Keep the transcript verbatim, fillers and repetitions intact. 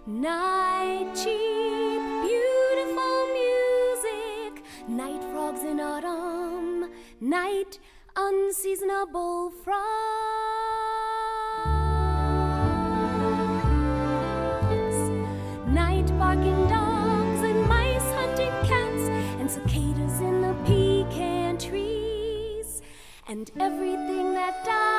Night, cheap, beautiful music. Night frogs in autumn. Night, unseasonable frogs. Night, barking dogs and mice hunting cats and cicadas in the pecan trees and everything that dies.